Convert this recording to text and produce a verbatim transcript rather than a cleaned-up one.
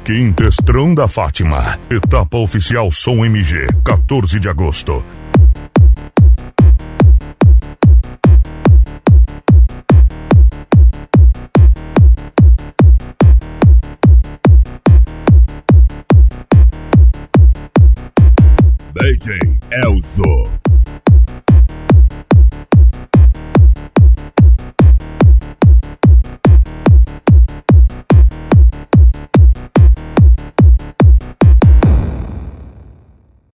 Quinta Estrão da Fátima. Etapa oficial Som M G, quatorze de agosto. D J Elzo.